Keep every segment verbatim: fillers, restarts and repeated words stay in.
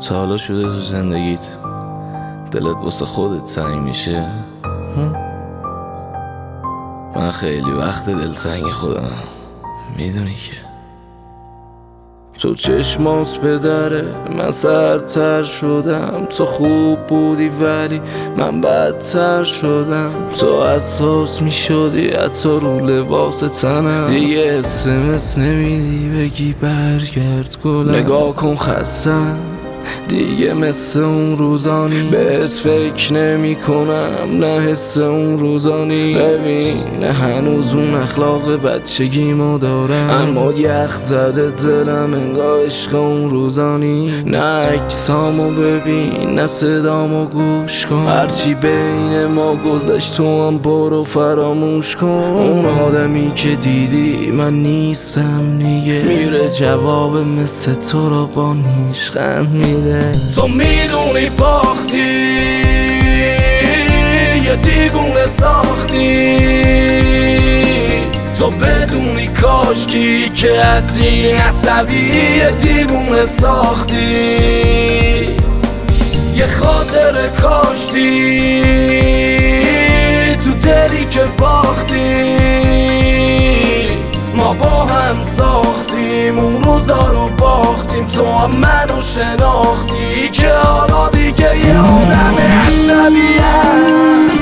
تا حالا شده تو زندگیت دلت واسه خودت تنگ میشه؟ من خیلی وقت دلتنگ خودم، میدونی که تو چشمات به دره من سرتر شدم. تو خوب بودی ولی من بدتر شدم. تو حساس می شدی حتی رو لباس تنم. دیگه اسمس نمیدی بگی برگرد گلم. نگاه کن خستم دیگه مثل اون روزانی. بهت فکر نمی کنم نه حس اون روزانی. ببین هنوز اون اخلاق بچگیمو دارم، اما یخ زده دلم انگار عشق اون روزانی. نه عکسامو ببین نه صدامو گوش کن، هرچی بین ما گذشت تو هم برو فراموش کن. اون آدمی که دیدی من نیستم دیگه، میره جواب مثل تو رو با نیشخند میده. تو میدونی باختی یه دیوونه ساختی. تو بدونی کاشکی که از این عصبی یه دیوونه ساختی. یه خاطر کاشتی تو دلی که باختی. ما با هم ساختیم اون روزا رو باختیم. تو هم منو شناختی که حالا دیگه یه آدم عصبیم.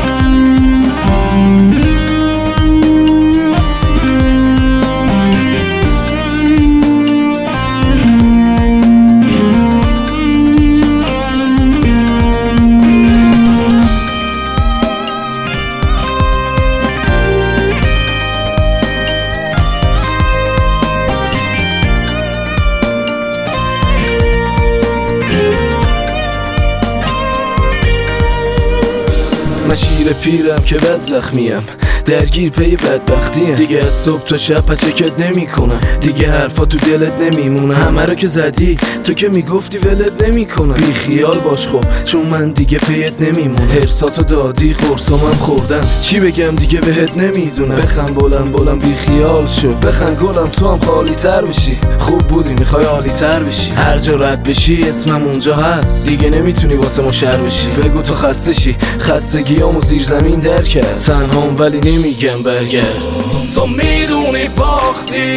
من شیر پیرم که بد زخمیم، درگیر پی بدبختیم. دیگه از صبح تا شب پچکت نمی کنم، دیگه حرفا تو دلت نمیمونه. همه رو که زدی تو که میگفتی ولت نمی کنم. بی خیال باش خب چون من دیگه پیت نمیمونه. هرساتو دادی خورسامم خوردم، چی بگم دیگه بهت نمیدونم. بخن بولم بولم بی خیال شو، بخن گلم تو هم خالی تر بشی. خوب بودی میخوای عالی تر بشی، هر جا رد بشی اسمم اونجا هست. دیگه نمیتونی واسه ما شر بشی. بگو تو خسته شی، خستگیامو زیر زمین در کرد. تنهام ولی نمیگم برگرد. تو میدونی باختی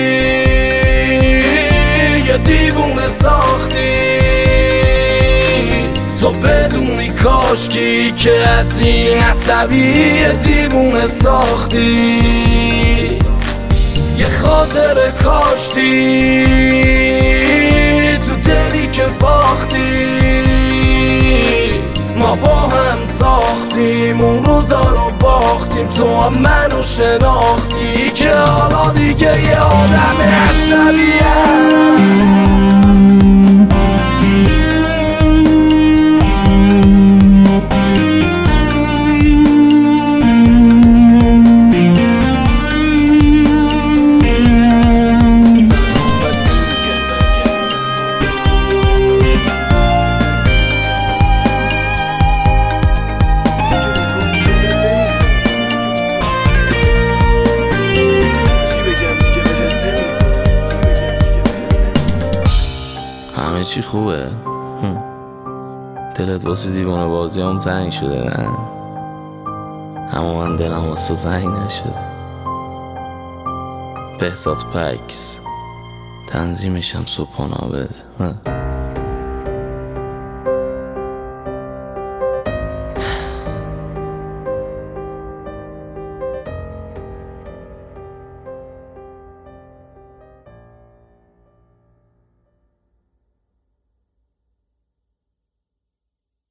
یه دیوونه ساختی. تو بدونی کاشکی که از این عصبی یه دیوونه ساختی. یه خاطر کاشتی تو دلی که باختی. ما با هم ساختیم اون روزا رو باختیم. تو هم منو شناختی که حالا دیگه یه آدم عصبیم. همه چی خوبه؟ دلت واسه دیوانه بازی هم تنگ شده نه؟ اما من دلم واسه تنگ نشده. بهزاد پکس تنظیمشم صبحانا بده.